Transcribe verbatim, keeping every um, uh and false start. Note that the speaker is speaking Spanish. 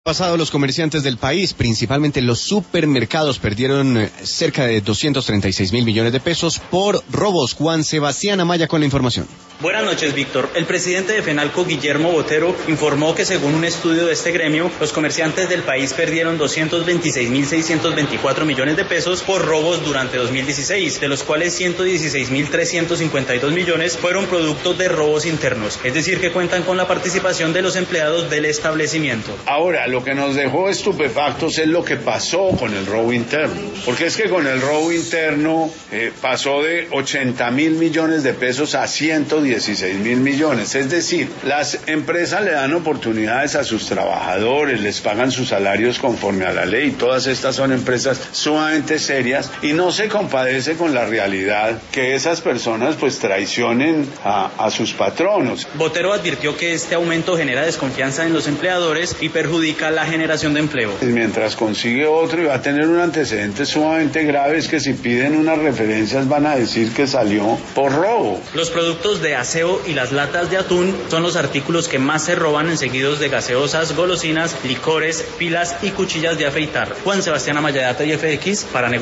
Pasado, los comerciantes del país, principalmente los supermercados, perdieron cerca de doscientos treinta y seis mil millones de pesos por robos. Juan Sebastián Amaya con la información. Buenas noches, Víctor. El presidente de FENALCO, Guillermo Botero, informó que según un estudio de este gremio, los comerciantes del país perdieron doscientos veintiséis mil seiscientos veinticuatro millones de pesos por robos durante dos mil dieciséis, de los cuales ciento dieciséis mil trescientos cincuenta y dos millones fueron producto de robos internos, es decir, que cuentan con la participación de los empleados del establecimiento. Ahora, lo que nos dejó estupefactos es lo que pasó con el robo interno, porque es que con el robo interno eh, pasó de ochenta mil millones de pesos a ciento dieciséis mil millones, es decir, las empresas le dan oportunidades a sus trabajadores, les pagan sus salarios conforme a la ley, todas estas son empresas sumamente serias y no se compadece con la realidad que esas personas pues traicionen a, a sus patronos. Botero advirtió que este aumento genera desconfianza en los empleadores y perjudica la generación de empleo. Mientras consigue otro y va a tener un antecedente sumamente grave, es que si piden unas referencias van a decir que salió por robo. Los productos de aseo y las latas de atún son los artículos que más se roban, en seguidos de gaseosas, golosinas, licores, pilas y cuchillas de afeitar. Juan Sebastián Amaya, Data y F X para negocios.